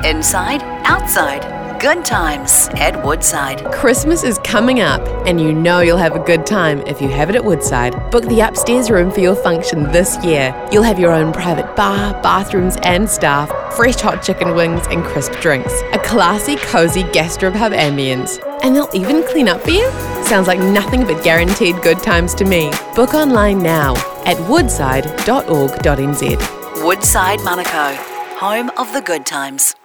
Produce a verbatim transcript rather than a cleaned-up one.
Inside, outside. Good times at Woodside. Christmas is coming up, and you know you'll have a good time if you have it at Woodside. Book the upstairs room for your function this year. You'll have your own private bar, bathrooms and staff, fresh hot chicken wings and crisp drinks, a classy, cosy gastropub ambience, and they'll even clean up for you? Sounds like nothing but guaranteed good times to me. Book online now at woodside dot org dot n z. Woodside Manukau, home of the good times.